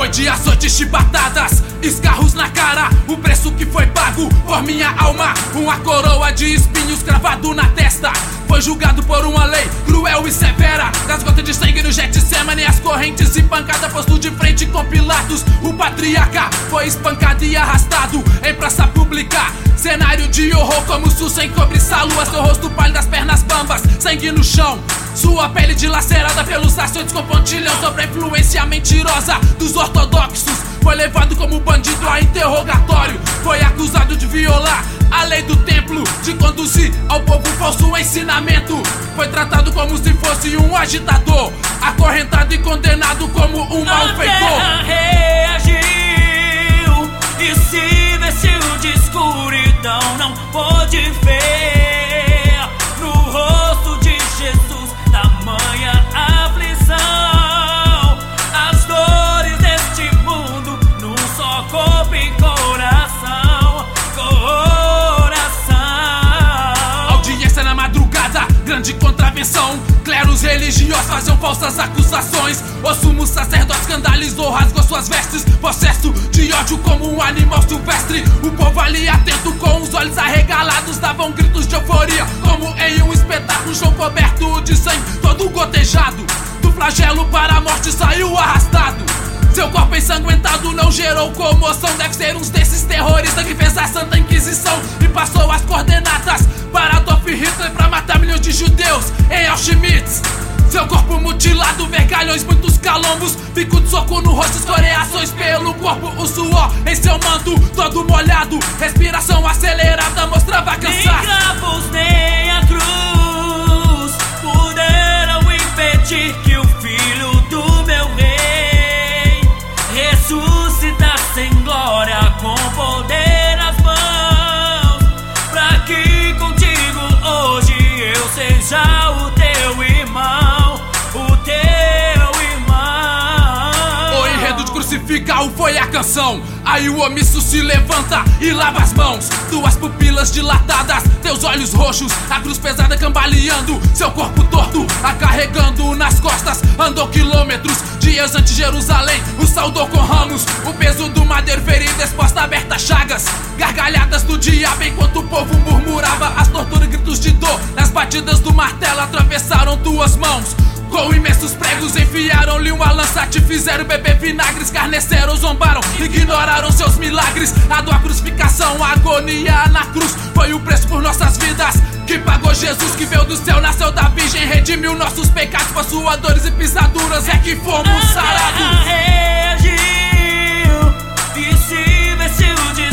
Foi de açoites, chibatadas, escarros na cara. O preço que foi pago por minha alma, uma coroa de espinhos cravado na testa. Foi julgado por uma lei cruel e severa. Das gotas de sangue no Getsemane, as correntes e pancada, posto de frente com Pilatos. O patriarca foi espancado e arrastado em praça pública. Cenário de horror como Susa em cobriçá-lo. Seu rosto pálido, as pernas bambas, sangue no chão. Sua pele dilacerada pelos açoites com pontilhão. Sobre a influência mentirosa dos ortodoxos, foi levado como bandido a interrogatório. Foi acusado de violar a lei do templo, de conduzir ao povo falso ensinamento. Foi tratado como se fosse um agitador, acorrentado e condenado como um malfeitor. A terra reagiu e se vestiu de escuridão. Não pôde ver no rosto de Jesus tamanha aflição. As dores deste mundo num só corpo e coração. Audiência na madrugada, grande contravenção. Cleros religiosos faziam falsas acusações. O sumo sacerdote escandalizou, rasgou suas vestes, possesso de ódio como um animal silvestre. O povo ali atento, com os olhos arregalados, davam gritos de euforia, como em um espetáculo. Chão coberto de sangue, todo gotejado. Do flagelo para a morte saiu arrastado. Seu corpo ensanguentado não gerou comoção. Deve ser um desses terroristas que fez a Santa Inquisição e passou as coordenadas para Adolf Hitler, pra matar milhões de judeus em Auschwitz. Seu corpo mutilado, vergalhões, muitos calombos, pico de soco no rosto, escoriações pelo corpo, o suor em seu manto todo molhado. Respiração acelerada mostrava cansaço. Nem cravos nem a cruz puderam impedir que o filho do meu rei ressuscitasse em glória com poder nas mãos, pra que contigo hoje eu seja o teu irmão, o teu irmão. O enredo de crucificá-lo foi a canção. Aí o omisso se levanta e lava as mãos. Tuas pupilas dilatadas, teus olhos roxos, a cruz pesada cambaleando, seu corpo torto, a carregando nas costas. Andou quilômetros, dias antes de Jerusalém, o saudou com ramos. O peso do madeiro ferido, exposta aberta chagas, gargalhadas do diabo enquanto o povo murmurava. As torturas e gritos de dor, nas batidas do martelo atravessaram tuas mãos. Com imensos pregos enfiaram-lhe uma lança, te fizeram beber vinagre, escarneceram, zombaram, ignoraram seus milagres. A dor, a crucificação, a agonia na cruz foi o preço por nossas vidas que pagou Jesus, que veio do céu, nasceu da virgem, redimiu nossos pecados. Com suas dores e pisaduras é que fomos sarados. A terra reagiu e se vestiu de